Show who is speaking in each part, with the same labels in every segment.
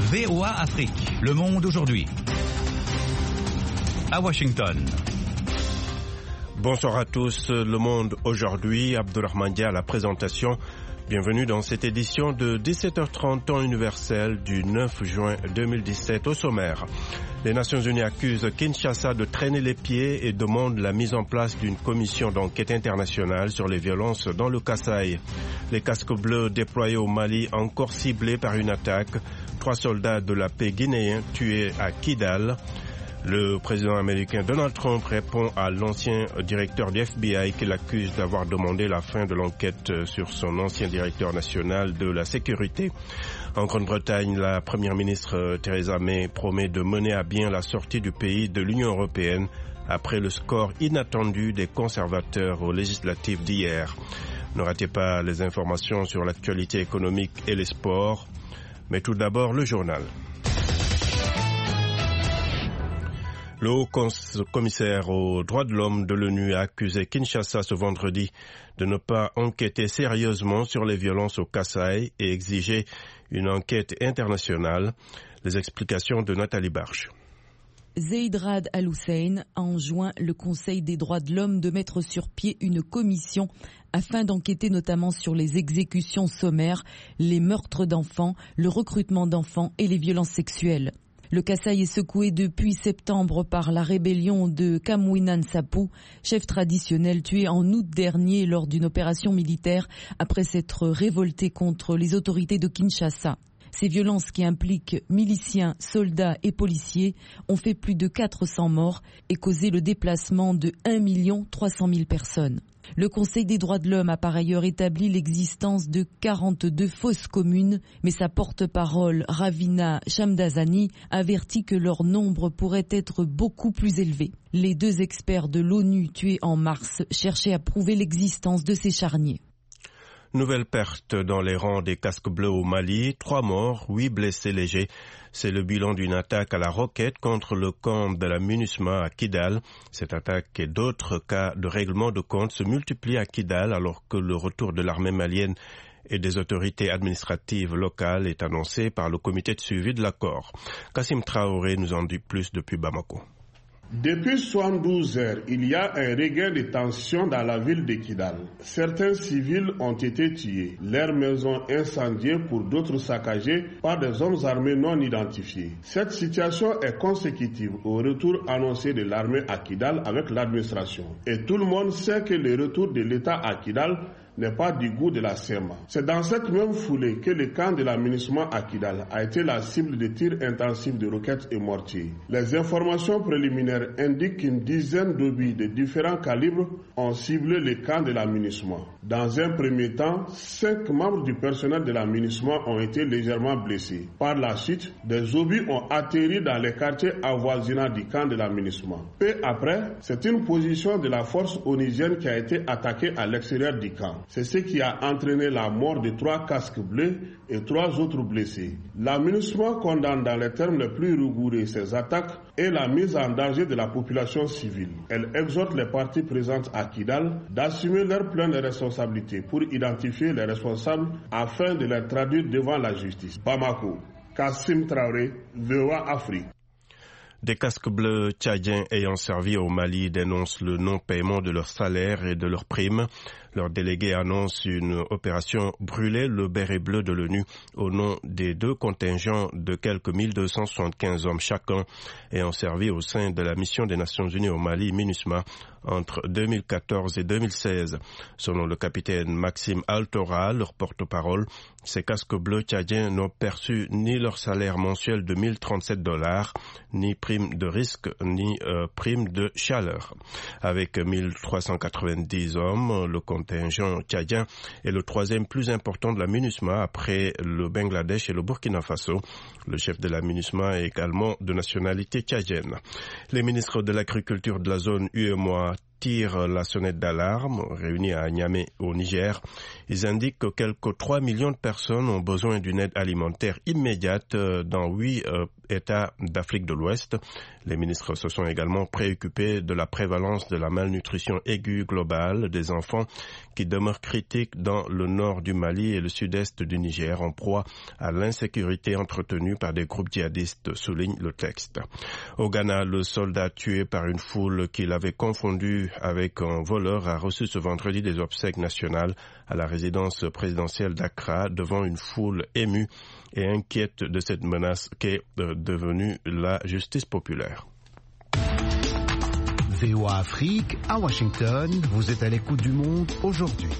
Speaker 1: VOA Afrique, le monde aujourd'hui. À Washington.
Speaker 2: Bonsoir à tous, le monde aujourd'hui, Abdulrahman Dia à la présentation. Bienvenue dans cette édition de 17h30 temps universel du 9 juin 2017 au sommaire. Les Nations Unies accusent Kinshasa de traîner les pieds et demandent la mise en place d'une commission d'enquête internationale sur les violences dans le Kasaï. Les casques bleus déployés au Mali encore ciblés par une attaque. 3 soldats de la paix guinéens tués à Kidal. Le président américain Donald Trump répond à l'ancien directeur du FBI qui l'accuse d'avoir demandé la fin de l'enquête sur son ancien directeur national de la sécurité. En Grande-Bretagne, la première ministre Theresa May promet de mener à bien la sortie du pays de l'Union européenne après le score inattendu des conservateurs aux législatives d'hier. Ne ratez pas les informations sur l'actualité économique et les sports, mais tout d'abord le journal. Le haut commissaire aux droits de l'homme de l'ONU a accusé Kinshasa ce vendredi de ne pas enquêter sérieusement sur les violences au Kasaï et exiger une enquête internationale. Les explications de Nathalie Barche.
Speaker 3: Zeid Ra'ad Al-Hussein a enjoint le Conseil des droits de l'homme de mettre sur pied une commission afin d'enquêter notamment sur les exécutions sommaires, les meurtres d'enfants, le recrutement d'enfants et les violences sexuelles. Le Kasaï est secoué depuis septembre par la rébellion de Kamwina Nsapu, chef traditionnel tué en août dernier lors d'une opération militaire après s'être révolté contre les autorités de Kinshasa. Ces violences qui impliquent miliciens, soldats et policiers ont fait plus de 400 morts et causé le déplacement de 1 300 000 personnes. Le Conseil des droits de l'homme a par ailleurs établi l'existence de 42 fausses communes, mais sa porte-parole, Ravina Shamdasani, avertit que leur nombre pourrait être beaucoup plus élevé. Les 2 experts de l'ONU tués en mars cherchaient à prouver l'existence de ces charniers.
Speaker 2: Nouvelle perte dans les rangs des casques bleus au Mali, 3 morts, 8 blessés légers. C'est le bilan d'une attaque à la roquette contre le camp de la MINUSMA à Kidal. Cette attaque et d'autres cas de règlement de compte se multiplient à Kidal alors que le retour de l'armée malienne et des autorités administratives locales est annoncé par le comité de suivi de l'accord. Kassim Traoré nous en dit plus depuis Bamako.
Speaker 4: Depuis 72 heures, il y a un regain de tension dans la ville de Kidal. Certains civils ont été tués, leurs maisons incendiées pour d'autres saccagées par des hommes armés non identifiés. Cette situation est consécutive au retour annoncé de l'armée à Kidal avec l'administration. Et tout le monde sait que le retour de l'État à Kidal n'est pas du goût de la CEMA. C'est dans cette même foulée que le camp de la MINUSMA à Kidal a été la cible de tirs intensifs de roquettes et mortiers. Les informations préliminaires indiquent qu'une dizaine d'obus de différents calibres ont ciblé le camp de la MINUSMA. Dans un premier temps, 5 membres du personnel de la MINUSMA ont été légèrement blessés. Par la suite, des obus ont atterri dans les quartiers avoisinants du camp de la MINUSMA. Peu après, c'est une position de la force onusienne qui a été attaquée à l'extérieur du camp. C'est ce qui a entraîné la mort de 3 casques bleus et 3 autres blessés. La MINUSMA condamne dans les termes les plus rigoureux ces attaques et la mise en danger de la population civile. Elle exhorte les parties présentes à Kidal d'assumer leurs pleines responsabilités pour identifier les responsables afin de les traduire devant la justice. Bamako, Kassim Traoré, VOA Afrique.
Speaker 2: Des casques bleus tchadiens ayant servi au Mali dénoncent le non-paiement de leurs salaires et de leurs primes. Leur délégué annonce une opération brûler le béret bleu de l'ONU au nom des 2 contingents de quelques 1275 hommes chacun ayant servi au sein de la mission des Nations Unies au Mali, MINUSMA, entre 2014 et 2016. Selon le capitaine Maxime Altora, leur porte-parole, ces casques bleus tchadiens n'ont perçu ni leur salaire mensuel de $1037, ni prime de risque, ni prime de chaleur. Avec 1390 hommes, le contingent tchadien est le 3e plus important de la MINUSMA après le Bangladesh et le Burkina Faso. Le chef de la MINUSMA est également de nationalité tchadienne. Les ministres de l'agriculture de la zone UEMOA tirent la sonnette d'alarme, réunis à Niamey au Niger. Ils indiquent que quelques 3 millions de personnes ont besoin d'une aide alimentaire immédiate dans 8 États d'Afrique de l'Ouest. Les ministres se sont également préoccupés de la prévalence de la malnutrition aiguë globale des enfants qui demeure critique dans le nord du Mali et le sud-est du Niger en proie à l'insécurité entretenue par des groupes djihadistes, souligne le texte. Au Ghana, le soldat tué par une foule qu'il avait confondu avec un voleur a reçu ce vendredi des obsèques nationales à la résidence présidentielle d'Accra devant une foule émue et inquiète de cette menace qu'est devenue la justice populaire.
Speaker 5: VOA Afrique, à Washington, vous êtes à l'écoute du monde aujourd'hui.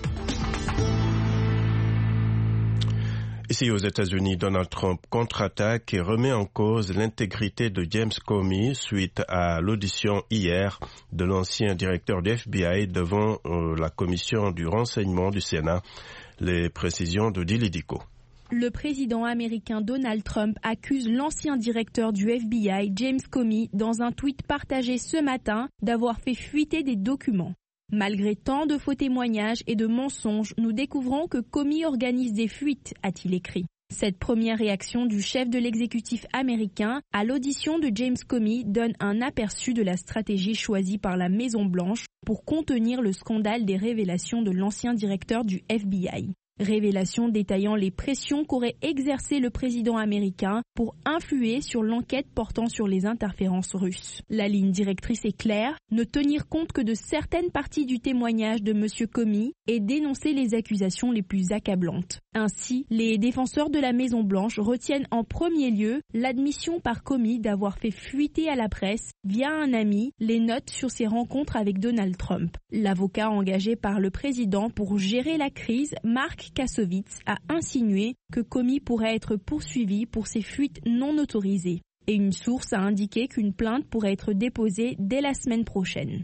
Speaker 2: Ici aux États-Unis, Donald Trump contre-attaque et remet en cause l'intégrité de James Comey suite à l'audition hier de l'ancien directeur du FBI devant la commission du renseignement du Sénat. Les précisions de Dili Diko.
Speaker 6: Le président américain Donald Trump accuse l'ancien directeur du FBI, James Comey, dans un tweet partagé ce matin, d'avoir fait fuiter des documents. Malgré tant de faux témoignages et de mensonges, nous découvrons que Comey organise des fuites, a-t-il écrit. Cette première réaction du chef de l'exécutif américain à l'audition de James Comey donne un aperçu de la stratégie choisie par la Maison-Blanche pour contenir le scandale des révélations de l'ancien directeur du FBI. Révélation détaillant les pressions qu'aurait exercées le président américain pour influer sur l'enquête portant sur les interférences russes. La ligne directrice est claire, ne tenir compte que de certaines parties du témoignage de M. Comey et dénoncer les accusations les plus accablantes. Ainsi, les défenseurs de la Maison-Blanche retiennent en premier lieu l'admission par Comey d'avoir fait fuiter à la presse, via un ami, les notes sur ses rencontres avec Donald Trump. L'avocat engagé par le président pour gérer la crise, Mark Kassovitz, a insinué que Comey pourrait être poursuivi pour ses fuites non autorisées. Et une source a indiqué qu'une plainte pourrait être déposée dès la semaine prochaine.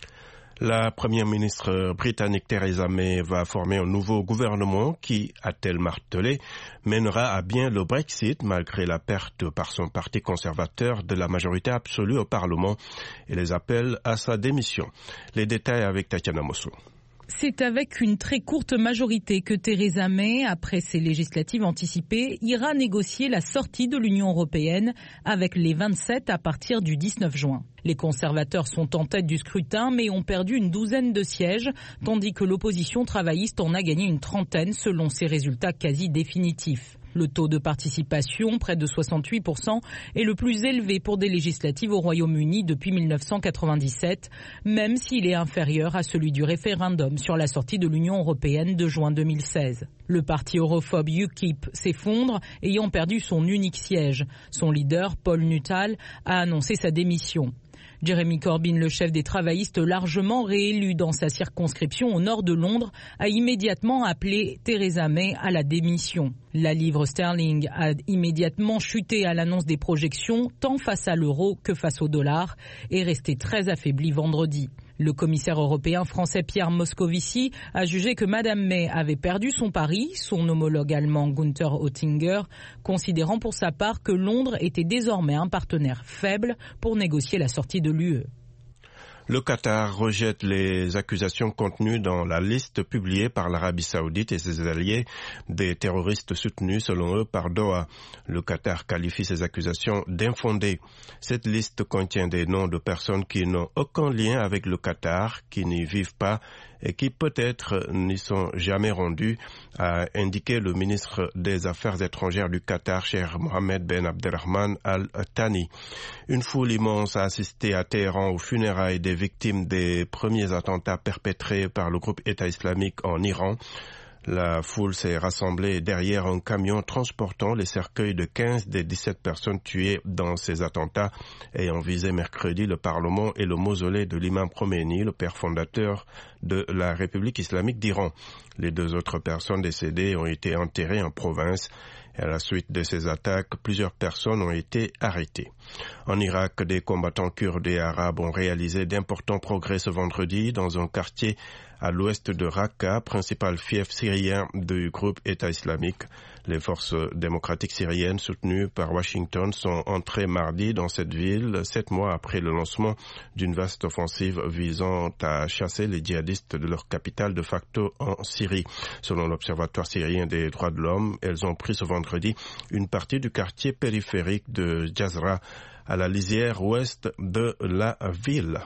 Speaker 2: La première ministre britannique Theresa May va former un nouveau gouvernement qui, a-t-elle martelé, mènera à bien le Brexit malgré la perte par son parti conservateur de la majorité absolue au Parlement et les appels à sa démission. Les détails avec Tatiana Mosso.
Speaker 7: C'est avec une très courte majorité que Theresa May, après ses législatives anticipées, ira négocier la sortie de l'Union européenne avec les 27 à partir du 19 juin. Les conservateurs sont en tête du scrutin mais ont perdu une douzaine de sièges, tandis que l'opposition travailliste en a gagné une trentaine selon ses résultats quasi définitifs. Le taux de participation, près de 68%, est le plus élevé pour des législatives au Royaume-Uni depuis 1997, même s'il est inférieur à celui du référendum sur la sortie de l'Union européenne de juin 2016. Le parti europhobe UKIP s'effondre, ayant perdu son unique siège. Son leader, Paul Nuttall, a annoncé sa démission. Jeremy Corbyn, le chef des travaillistes largement réélu dans sa circonscription au nord de Londres, a immédiatement appelé Theresa May à la démission. La livre sterling a immédiatement chuté à l'annonce des projections, tant face à l'euro que face au dollar, et resté très affaibli vendredi. Le commissaire européen français Pierre Moscovici a jugé que Mme May avait perdu son pari, son homologue allemand Günther Oettinger, considérant pour sa part que Londres était désormais un partenaire faible pour négocier la sortie de l'UE.
Speaker 2: Le Qatar rejette les accusations contenues dans la liste publiée par l'Arabie Saoudite et ses alliés des terroristes soutenus selon eux par Doha. Le Qatar qualifie ces accusations d'infondées. Cette liste contient des noms de personnes qui n'ont aucun lien avec le Qatar, qui n'y vivent pas et qui peut-être n'y sont jamais rendus, a indiqué le ministre des Affaires étrangères du Qatar, Cheikh Mohammed Ben Abdelrahman Al Thani. Une foule immense a assisté à Téhéran aux funérailles des victimes des premiers attentats perpétrés par le groupe État islamique en Iran. La foule s'est rassemblée derrière un camion transportant les cercueils de 15 des 17 personnes tuées dans ces attentats ayant visé mercredi le Parlement et le mausolée de l'imam Khomeini, le père fondateur de la République islamique d'Iran. Les deux autres personnes décédées ont été enterrées en province. Et à la suite de ces attaques, plusieurs personnes ont été arrêtées. En Irak, des combattants kurdes et arabes ont réalisé d'importants progrès ce vendredi dans un quartier à l'ouest de Raqqa, principal fief syrien du groupe État islamique. Les forces démocratiques syriennes soutenues par Washington sont entrées mardi dans cette ville, 7 mois après le lancement d'une vaste offensive visant à chasser les djihadistes de leur capitale de facto en Syrie. Selon l'Observatoire syrien des droits de l'homme, elles ont pris ce vendredi une partie du quartier périphérique de Jazra, à la lisière ouest de la ville.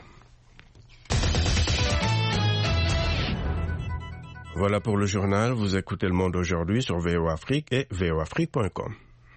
Speaker 2: Voilà pour le journal. Vous écoutez Le Monde aujourd'hui sur VOA Afrique et voafrique.com.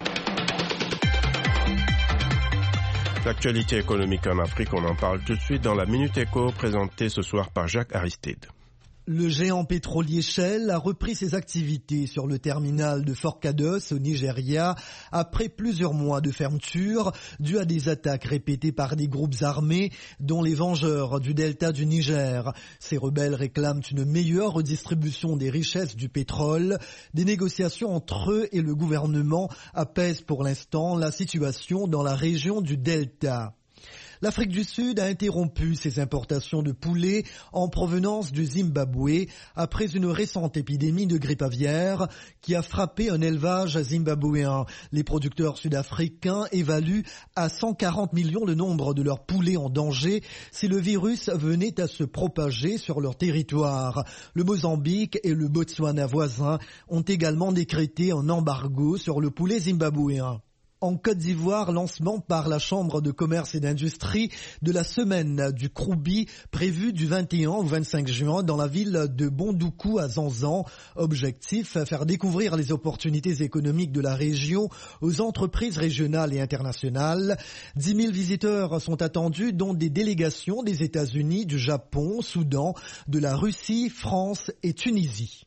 Speaker 2: L'actualité économique en Afrique, on en parle tout de suite dans la Minute Éco présentée ce soir par Jacques Aristide.
Speaker 8: Le géant pétrolier Shell a repris ses activités sur le terminal de Forcados au Nigeria après plusieurs mois de fermeture dues à des attaques répétées par des groupes armés dont les Vengeurs du delta du Niger. Ces rebelles réclament une meilleure redistribution des richesses du pétrole. Des négociations entre eux et le gouvernement apaisent pour l'instant la situation dans la région du delta. L'Afrique du Sud a interrompu ses importations de poulet en provenance du Zimbabwe après une récente épidémie de grippe aviaire qui a frappé un élevage zimbabwéen. Les producteurs sud-africains évaluent à 140 millions le nombre de leurs poulets en danger si le virus venait à se propager sur leur territoire. Le Mozambique et le Botswana voisins ont également décrété un embargo sur le poulet zimbabwéen. En Côte d'Ivoire, lancement par la Chambre de commerce et d'industrie de la semaine du Kroubi prévue du 21 au 25 juin dans la ville de Bondoukou à Zanzan. Objectif, faire découvrir les opportunités économiques de la région aux entreprises régionales et internationales. 10 000 visiteurs sont attendus, dont des délégations des États-Unis, du Japon, Soudan, de la Russie, France et Tunisie.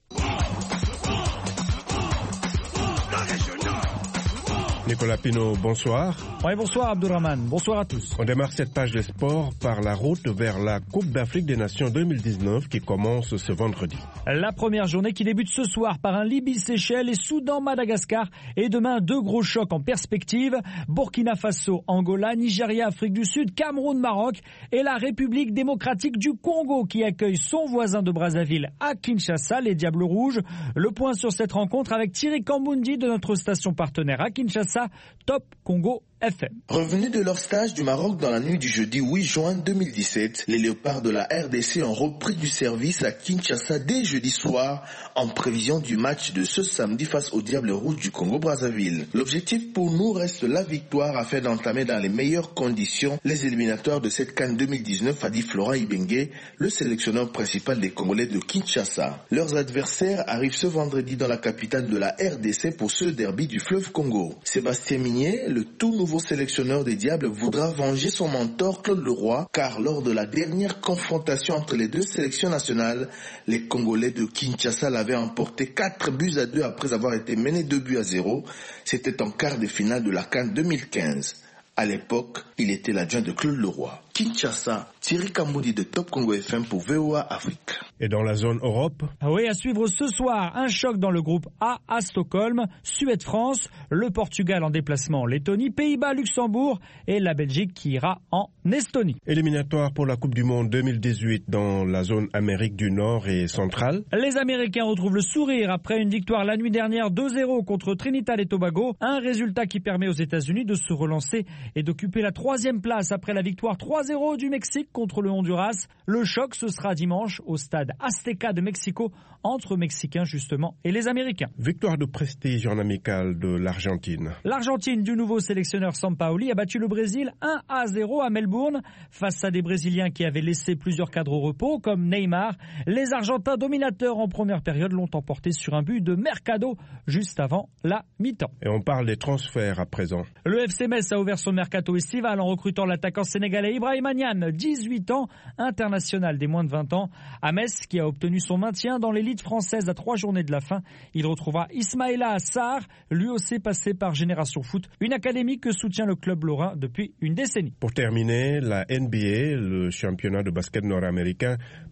Speaker 2: Nicolas Pinault, bonsoir.
Speaker 9: Oui, bonsoir Abdourahmane, bonsoir à tous.
Speaker 2: On démarre cette page des sports par la route vers la Coupe d'Afrique des Nations 2019 qui commence ce vendredi.
Speaker 9: La première journée qui débute ce soir par un Libye-Seychelles et Soudan-Madagascar et demain 2 gros chocs en perspective. Burkina Faso, Angola, Nigeria, Afrique du Sud, Cameroun, Maroc et la République démocratique du Congo qui accueille son voisin de Brazzaville à Kinshasa, les Diables Rouges. Le point sur cette rencontre avec Thierry Kambundi de notre station partenaire à Kinshasa, Top Congo FM.
Speaker 10: Revenus de leur stage du Maroc dans la nuit du jeudi 8 juin 2017, les léopards de la RDC ont repris du service à Kinshasa dès jeudi soir en prévision du match de ce samedi face aux Diables Rouges du Congo-Brazzaville. L'objectif pour nous reste la victoire afin d'entamer dans les meilleures conditions les éliminatoires de cette CAN 2019, a dit Florent Ibenge, le sélectionneur principal des Congolais de Kinshasa. Leurs adversaires arrivent ce vendredi dans la capitale de la RDC pour ce derby du fleuve Congo. Sébastien Migné, le tout nouveau sélectionneur des Diables, voudra venger son mentor Claude Leroy, car lors de la dernière confrontation entre les deux sélections nationales, les Congolais de Kinshasa l'avaient emporté 4-2 après avoir été menés 2-0. C'était en quart de finale de la CAN 2015. À l'époque, il était l'adjoint de Claude Leroy. Kinshasa, Thierry Kambundi de Top Congo FM pour VOA Afrique.
Speaker 2: Et dans la zone Europe?
Speaker 9: Oui, à suivre ce soir, un choc dans le groupe A à Stockholm, Suède-France, le Portugal en déplacement en Lettonie, Pays-Bas-Luxembourg et la Belgique qui ira en Estonie.
Speaker 2: Éliminatoire pour la Coupe du Monde 2018 dans la zone Amérique du Nord et centrale.
Speaker 9: Les Américains retrouvent le sourire après une victoire la nuit dernière 2-0 contre Trinidad et Tobago, un résultat qui permet aux États-Unis de se relancer et d'occuper la 3e place après la victoire 3-0 du Mexique contre le Honduras. Le choc, ce sera dimanche au stade Azteca de Mexico entre Mexicains justement et les Américains.
Speaker 2: Victoire de prestige en amical de l'Argentine.
Speaker 9: L'Argentine du nouveau sélectionneur Sampaoli a battu le Brésil 1-0 à Melbourne. Face à des Brésiliens qui avaient laissé plusieurs cadres au repos comme Neymar, les Argentins dominateurs en première période l'ont emporté sur un but de Mercado juste avant la mi-temps.
Speaker 2: Et on parle des transferts à présent.
Speaker 9: Le FC Metz a ouvert son mercato estival en recrutant l'attaquant sénégalais Ibrahima Niane, 18 ans, international des moins de 20 ans. À Metz, qui a obtenu son maintien dans l'élite française à 3 journées de la fin, il retrouvera Ismaïla Sarr, lui aussi passé par Génération Foot, une académie que soutient le club lorrain depuis une décennie.
Speaker 2: Pour terminer, la NBA, le championnat de basket nord-américain,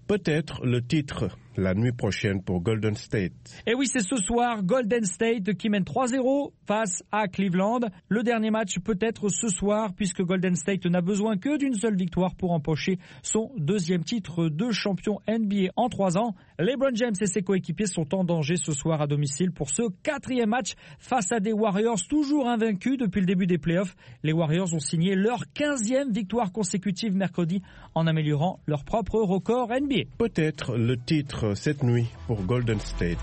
Speaker 2: Peut-être le titre la nuit prochaine pour Golden State.
Speaker 9: Et oui, c'est ce soir, Golden State qui mène 3-0 face à Cleveland. Le dernier match peut être ce soir puisque Golden State n'a besoin que d'une seule victoire pour empocher son deuxième titre de champion NBA en 3 ans. LeBron James et ses coéquipiers sont en danger ce soir à domicile pour ce 4e match face à des Warriors toujours invaincus depuis le début des playoffs. Les Warriors ont signé leur 15e victoire consécutive mercredi en améliorant leur propre record NBA.
Speaker 2: Peut-être le titre cette nuit pour Golden State.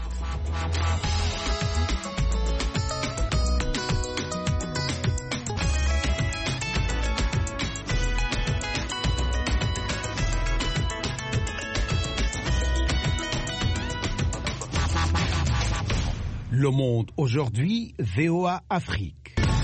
Speaker 5: Le Monde aujourd'hui, VOA Afrique.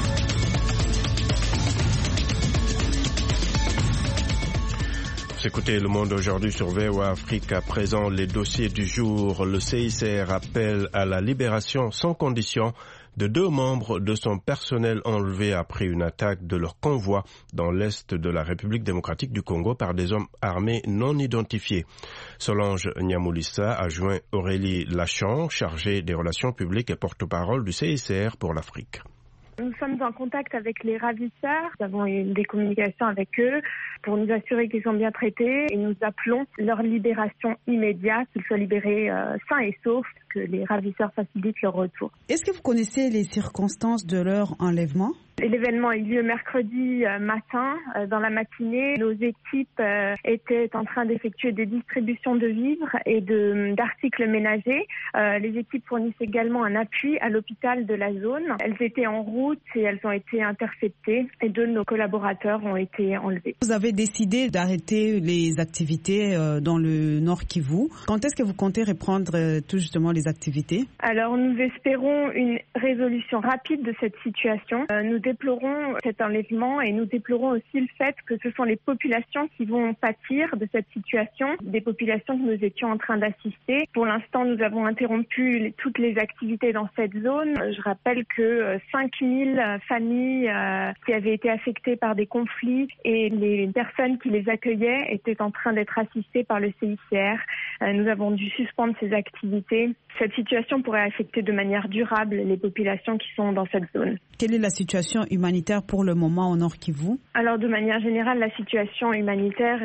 Speaker 2: Écoutez Le Monde aujourd'hui sur VOA Afrique. À présent, les dossiers du jour. Le CICR appelle à la libération sans condition de 2 membres de son personnel enlevés après une attaque de leur convoi dans l'est de la République démocratique du Congo par des hommes armés non identifiés. Solange Nyamulissa a joint Aurélie Lachan, chargée des relations publiques et porte-parole du CICR pour l'Afrique.
Speaker 11: Nous sommes en contact avec les ravisseurs. Nous avons eu des communications avec eux pour nous assurer qu'ils sont bien traités et nous appelons leur libération immédiate, qu'ils soient libérés sains et saufs, que les ravisseurs facilitent leur retour.
Speaker 12: Est-ce que vous connaissez les circonstances de leur enlèvement ?
Speaker 11: L'événement a eu lieu mercredi matin. Dans la matinée, nos équipes étaient en train d'effectuer des distributions de vivres et d'articles ménagers. Les équipes fournissent également un appui à l'hôpital de la zone. Elles étaient en route et elles ont été interceptées et 2 de nos collaborateurs ont été enlevés.
Speaker 12: Vous avez décidé d'arrêter les activités dans le Nord Kivu. Quand est-ce que vous comptez reprendre tout justement les activités ?
Speaker 11: Alors nous espérons une résolution rapide de cette situation. Nous déplorons cet enlèvement et nous déplorons aussi le fait que ce sont les populations qui vont pâtir de cette situation, des populations que nous étions en train d'assister. Pour l'instant, nous avons interrompu toutes les activités dans cette zone. Je rappelle que 5000 familles qui avaient été affectées par des conflits et les personnes qui les accueillaient étaient en train d'être assistées par le CICR. Nous avons dû suspendre ces activités. Cette situation pourrait affecter de manière durable les populations qui sont dans cette zone.
Speaker 12: Quelle est la situation humanitaire pour le moment au Nord Kivu ?
Speaker 11: Alors de manière générale, la situation humanitaire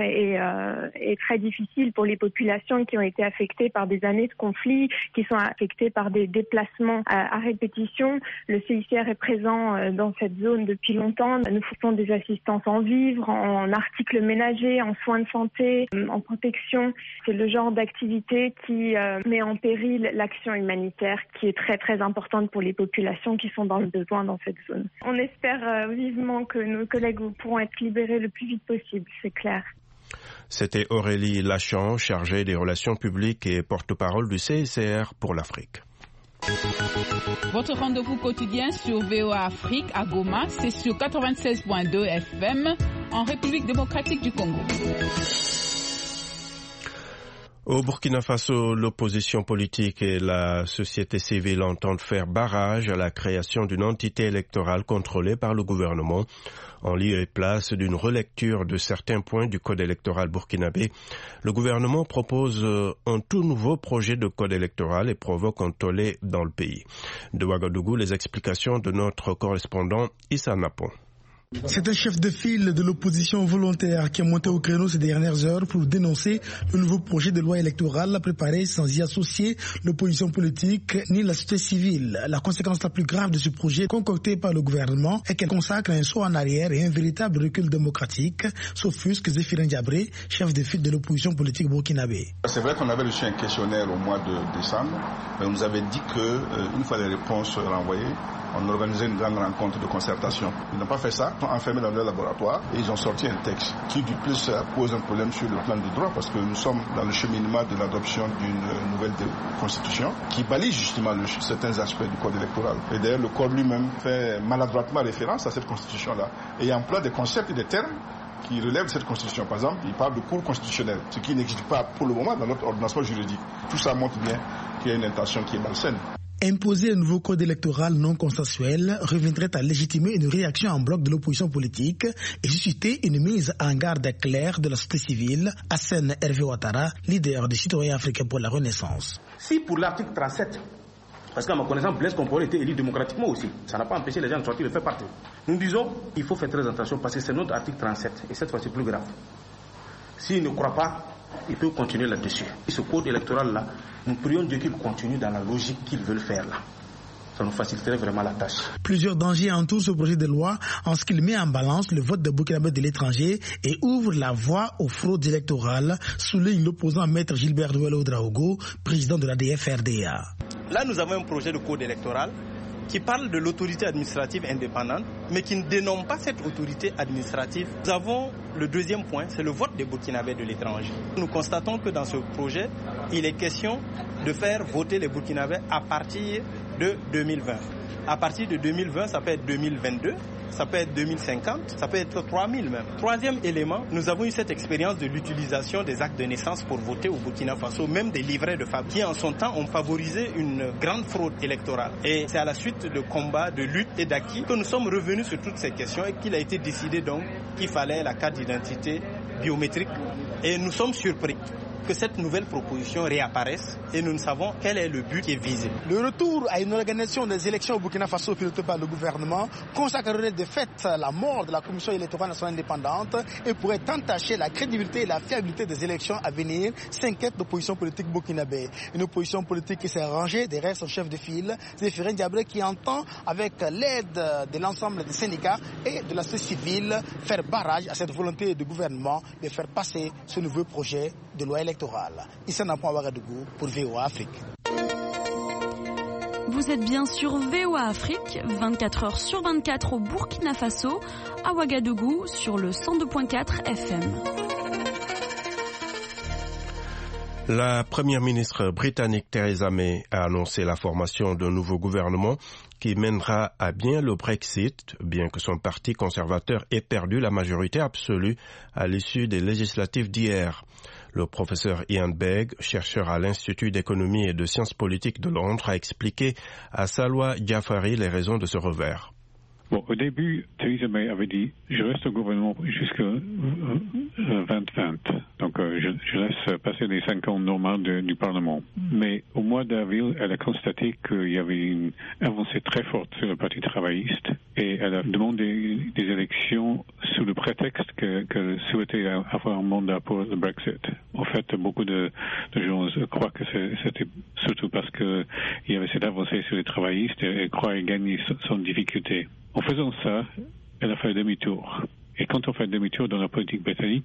Speaker 11: est très difficile pour les populations qui ont été affectées par des années de conflits, qui sont affectées par des déplacements à répétition. Le CICR est présent dans cette zone depuis longtemps. Nous faisons des assistances en vivres, en articles ménagers, en soins de santé, en protection. C'est le genre d'activité qui met en péril l'action humanitaire qui est très très importante pour les populations qui sont dans le besoin dans cette zone. On espère vivement que nos collègues pourront être libérés le plus vite possible, c'est clair.
Speaker 2: C'était Aurélie Lachan, chargée des relations publiques et porte-parole du CICR pour l'Afrique.
Speaker 13: Votre rendez-vous quotidien sur VOA Afrique à Goma, c'est sur 96.2 FM en République démocratique du Congo.
Speaker 2: Au Burkina Faso, l'opposition politique et la société civile entendent faire barrage à la création d'une entité électorale contrôlée par le gouvernement. En lieu et place d'une relecture de certains points du code électoral burkinabé, le gouvernement propose un tout nouveau projet de code électoral et provoque un tollé dans le pays. De Ouagadougou, les explications de notre correspondant Issa Napon.
Speaker 14: C'est un chef de file de l'opposition volontaire qui est monté au créneau ces dernières heures pour dénoncer le nouveau projet de loi électorale préparé sans y associer l'opposition politique ni la société civile. La conséquence la plus grave de ce projet concocté par le gouvernement est qu'elle consacre un saut en arrière et un véritable recul démocratique, s'offusque Zéphirin Diabré, chef de file de l'opposition politique burkinabé.
Speaker 15: C'est vrai qu'on avait reçu un questionnaire au mois de décembre, mais on nous avait dit qu'une fois les réponses renvoyées, on organisait une grande rencontre de concertation. Ils n'ont pas fait ça, ils sont enfermés dans leur laboratoire et ils ont sorti un texte qui du plus pose un problème sur le plan du droit parce que nous sommes dans le cheminement de l'adoption d'une nouvelle constitution qui balise justement certains aspects du code électoral. Et d'ailleurs le code lui-même fait maladroitement référence à cette constitution-là et emploie des concepts et des termes qui relèvent de cette constitution. Par exemple, il parle de cour constitutionnelle, ce qui n'existe pas pour le moment dans notre ordonnancement juridique. Tout ça montre bien qu'il y a une intention qui est malsaine.
Speaker 14: Imposer un nouveau code électoral non consensuel reviendrait à légitimer une réaction en bloc de l'opposition politique et susciter une mise en garde claire de la société civile. Hassan Hervé Ouattara, leader des citoyens africains pour la Renaissance.
Speaker 16: Si pour l'article 37, parce qu'à ma connaissance, Blaise Compaoré était élu démocratiquement aussi, ça n'a pas empêché les gens de sortir de faire partie. Nous disons qu'il faut faire très attention parce que c'est notre article 37 et cette fois c'est plus grave. S'il ne croit pas, il peut continuer là-dessus. Et ce code électoral-là, nous prions Dieu qu'il continue dans la logique qu'ils veulent faire là. Ça nous faciliterait vraiment la tâche.
Speaker 14: Plusieurs dangers entourent ce projet de loi en ce qu'il met en balance le vote des Burkinabés de l'étranger et ouvre la voie aux fraudes électorales, souligne l'opposant maître Gilbert Douelo-Draogo, président de la DFRDA.
Speaker 17: Là, nous avons un projet de code électoral qui parle de l'autorité administrative indépendante, mais qui ne dénomme pas cette autorité administrative. Nous avons le deuxième point, c'est le vote des Burkinabés de l'étranger. Nous constatons que dans ce projet, il est question de faire voter les Burkinabés à partir de 2020. À partir de 2020, ça peut être 2022, ça peut être 2050, ça peut être 3000 même. Troisième élément, nous avons eu cette expérience de l'utilisation des actes de naissance pour voter au Burkina Faso, même des livrets de famille, qui en son temps ont favorisé une grande fraude électorale. Et c'est à la suite de combats, de luttes et d'acquis que nous sommes revenus sur toutes ces questions et qu'il a été décidé donc qu'il fallait la carte d'identité biométrique. Et nous sommes surpris que cette nouvelle proposition réapparaisse et nous ne savons quel est le but qui est visé.
Speaker 14: Le retour à une organisation des élections au Burkina Faso pilotée par le gouvernement consacrerait de fait la mort de la Commission électorale nationale indépendante et pourrait entacher la crédibilité et la fiabilité des élections à venir, s'inquiète l'opposition politique burkinabé. Une opposition politique qui s'est rangée derrière son chef de file, Zéphirin Diabré, qui entend, avec l'aide de l'ensemble des syndicats et de la société civile, faire barrage à cette volonté du gouvernement de faire passer ce nouveau projet de loi électorale. Issa Napon Ouagadougou pour VOA Afrique.
Speaker 18: Vous êtes bien sur VOA Afrique, 24 heures sur 24 au Burkina Faso, à Ouagadougou sur le 102.4 FM.
Speaker 2: La première ministre britannique Theresa May a annoncé la formation d'un nouveau gouvernement qui mènera à bien le Brexit, bien que son parti conservateur ait perdu la majorité absolue à l'issue des législatives d'hier. Le professeur Ian Begg, chercheur à l'Institut d'économie et de sciences politiques de Londres, a expliqué à Salwa Jafari les raisons de ce revers.
Speaker 19: Bon, au début, Theresa May avait dit « Je reste au gouvernement jusqu'en 2020 ». Donc, je laisse passer les 5 ans normaux du Parlement. Mais au mois d'avril, elle a constaté qu'il y avait une avancée très forte sur le Parti travailliste et elle a demandé des élections sous le prétexte qu'elle souhaitait avoir un mandat pour le Brexit. En fait, beaucoup de gens croient que c'était surtout parce qu'il y avait cette avancée sur les travaillistes et elle croyait gagner sans difficulté. En faisant ça, elle a fait demi-tour. Et quand on fait demi-tour dans la politique britannique,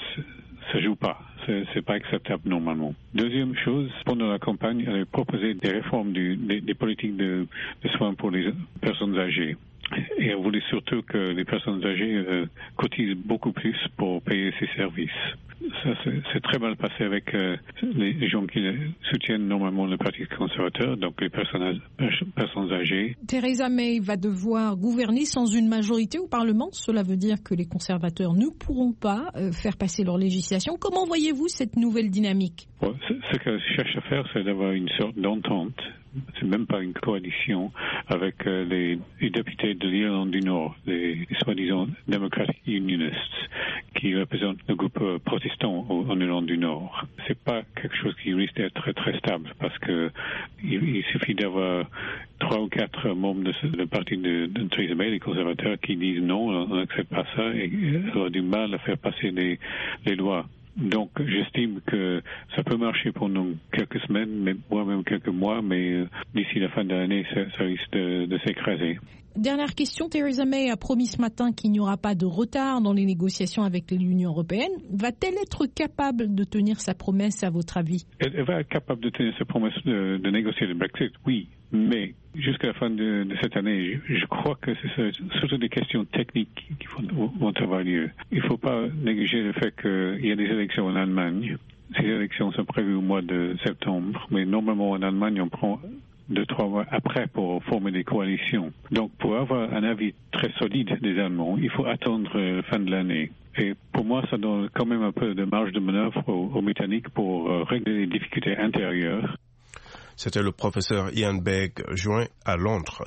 Speaker 19: ça joue pas. C'est pas acceptable normalement. Deuxième chose, pendant la campagne, elle a proposé des réformes des politiques de soins pour les personnes âgées. Et elle voulait surtout que les personnes âgées cotisent beaucoup plus pour payer ces services. Ça, c'est très mal passé avec les gens qui soutiennent normalement le Parti conservateur, donc les personnes âgées.
Speaker 20: Theresa May va devoir gouverner sans une majorité au Parlement. Cela veut dire que les conservateurs ne pourront pas faire passer leur législation. Comment voyez-vous cette nouvelle dynamique ?
Speaker 19: Bon, ce qu'elle cherche à faire, c'est d'avoir une sorte d'entente. C'est même pas une coalition avec les députés de l'Irlande du Nord, les soi-disant Democratic Unionists, qui représentent le groupe protestant en Irlande du Nord. C'est pas quelque chose qui risque d'être très, très stable parce que il suffit d'avoir 3 ou 4 membres de parti de Theresa May, les conservateurs, qui disent non, on n'accepte pas ça et on a du mal à faire passer les lois. Donc, j'estime que ça peut marcher pendant quelques semaines, même quelques mois, mais d'ici la fin de l'année, ça risque de s'écraser.
Speaker 20: Dernière question, Theresa May a promis ce matin qu'il n'y aura pas de retard dans les négociations avec l'Union européenne. Va-t-elle être capable de tenir sa promesse, à votre avis ?
Speaker 19: Elle va être capable de tenir sa promesse de négocier le Brexit, oui. Mais jusqu'à la fin de cette année, je crois que c'est surtout des questions techniques qui vont avoir lieu. Il ne faut pas négliger le fait qu'il y a des élections en Allemagne. Ces élections sont prévues au mois de septembre, mais normalement en Allemagne, on prend 2-3 mois après pour former des coalitions. Donc pour avoir un avis très solide des Allemands, il faut attendre la fin de l'année. Et pour moi, ça donne quand même un peu de marge de manœuvre aux Britanniques pour régler les difficultés intérieures.
Speaker 2: C'était le professeur Ian Begg, joint à Londres.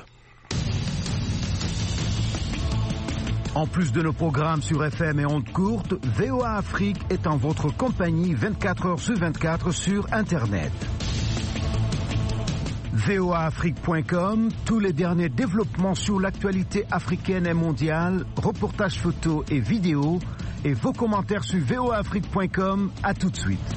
Speaker 5: En plus de nos programmes sur FM et ondes courtes, VOA Afrique est en votre compagnie 24 heures sur 24 sur Internet. voaafrique.com, tous les derniers développements sur l'actualité africaine et mondiale, reportages photos et vidéos, et vos commentaires sur voaafrique.com. À tout de suite.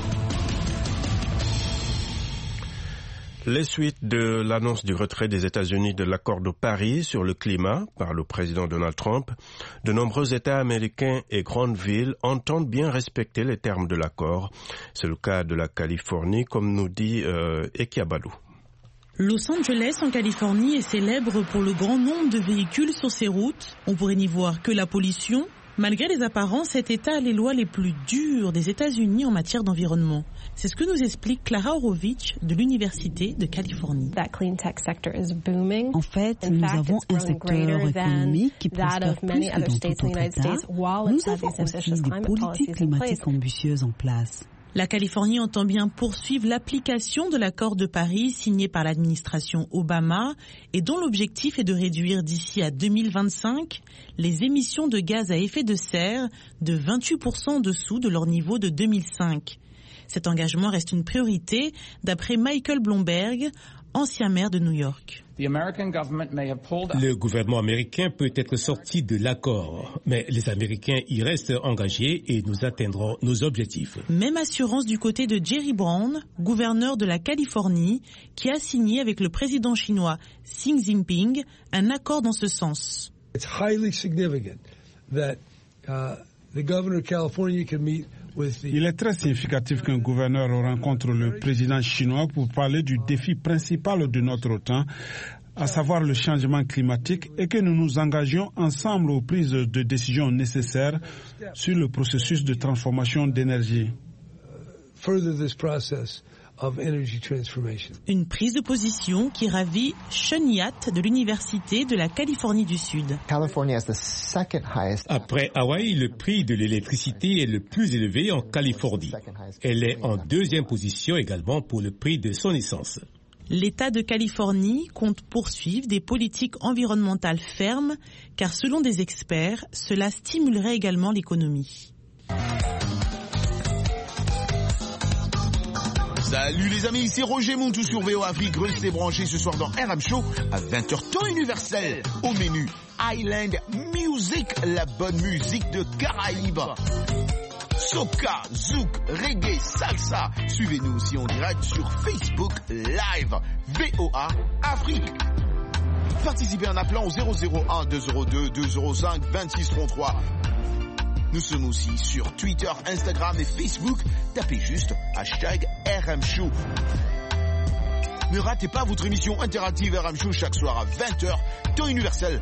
Speaker 2: Les suites de l'annonce du retrait des États-Unis de l'accord de Paris sur le climat par le président Donald Trump, de nombreux États américains et grandes villes entendent bien respecter les termes de l'accord. C'est le cas de la Californie, comme nous dit Ekiabalou.
Speaker 21: Los Angeles, en Californie, est célèbre pour le grand nombre de véhicules sur ses routes. On pourrait n'y voir que la pollution. Malgré les apparences, cet État a les lois les plus dures des États-Unis en matière d'environnement. C'est ce que nous explique Clara Horowitz de l'Université de Californie.
Speaker 22: En fait, nous avons un secteur économique qui prospère plus que dans tout autre État. Nous avons aussi des politiques climatiques ambitieuses en place.
Speaker 21: La Californie entend bien poursuivre l'application de l'accord de Paris signé par l'administration Obama et dont l'objectif est de réduire d'ici à 2025 les émissions de gaz à effet de serre de 28% en dessous de leur niveau de 2005. Cet engagement reste une priorité d'après Michael Bloomberg, ancien maire de New York.
Speaker 23: Le gouvernement américain peut être sorti de l'accord, mais les Américains y restent engagés et nous atteindrons nos objectifs.
Speaker 21: Même assurance du côté de Jerry Brown, gouverneur de la Californie, qui a signé avec le président chinois Xi Jinping un accord dans ce sens.
Speaker 24: It's highly significant that the governor of California can meet.
Speaker 25: Il est très significatif qu'un gouverneur rencontre le président chinois pour parler du défi principal de notre temps, à savoir le changement climatique, et que nous nous engagions ensemble aux prises de décisions nécessaires sur le processus de transformation d'énergie.
Speaker 21: Une prise de position qui ravit Sean Yatt de l'Université de la Californie du Sud.
Speaker 23: Après Hawaï, le prix de l'électricité est le plus élevé en Californie. Elle est en deuxième position également pour le prix de son essence.
Speaker 21: L'État de Californie compte poursuivre des politiques environnementales fermes, car selon des experts, cela stimulerait également l'économie.
Speaker 26: Salut les amis, c'est Roger Montou sur VOA Afrique. Restez branchés ce soir dans RM Show à 20h temps universel. Au menu, Island Music, la bonne musique de Caraïbes. Soca, zouk, reggae, salsa. Suivez-nous aussi en direct sur Facebook Live. VOA Afrique. Participez en appelant au 001 202 205 2633. Nous sommes aussi sur Twitter, Instagram et Facebook. Tapez juste #RM Show. Ne ratez pas votre émission interactive RM Show chaque soir à 20h, temps universel.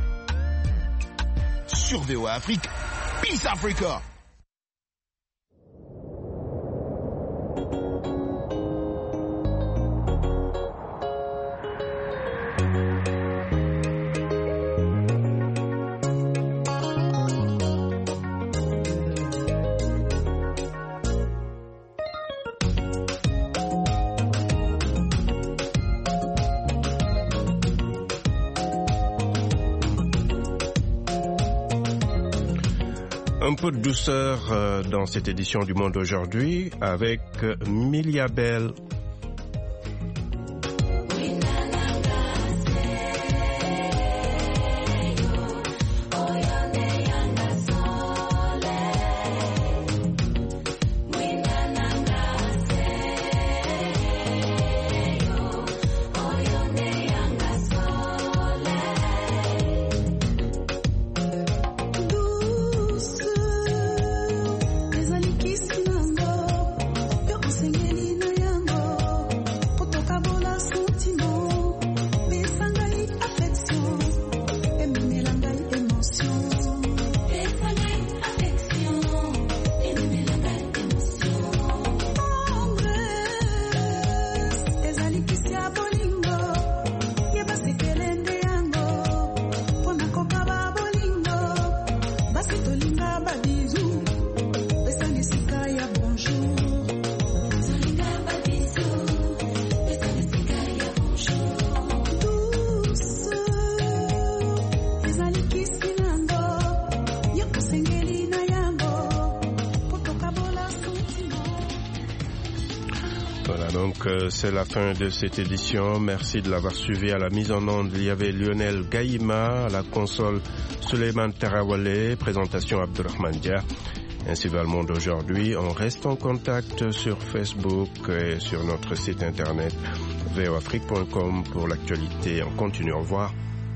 Speaker 26: Sur VOA Afrique. Peace Africa!
Speaker 2: Un peu de douceur dans cette édition du Monde aujourd'hui avec Milia Bell. Donc c'est la fin de cette édition. Merci de l'avoir suivi. À la mise en onde, il y avait Lionel Gaïma, à la console Suleiman Tarawale, présentation Abdurrahman Dia. Ainsi va le monde aujourd'hui. On reste en contact sur Facebook et sur notre site internet voafrique.com pour l'actualité. On continue. Au revoir.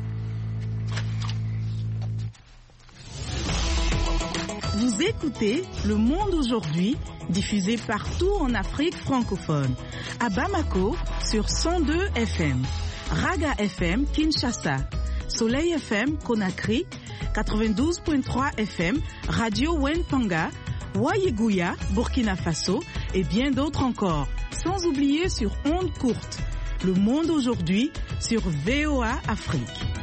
Speaker 21: Vous écoutez Le Monde aujourd'hui, diffusé partout en Afrique francophone. À Bamako, sur 102 FM. Raga FM, Kinshasa. Soleil FM, Conakry. 92.3 FM, Radio Wentanga. Wayeguya, Burkina Faso. Et bien d'autres encore. Sans oublier sur ondes courtes. Le Monde aujourd'hui, sur VOA Afrique.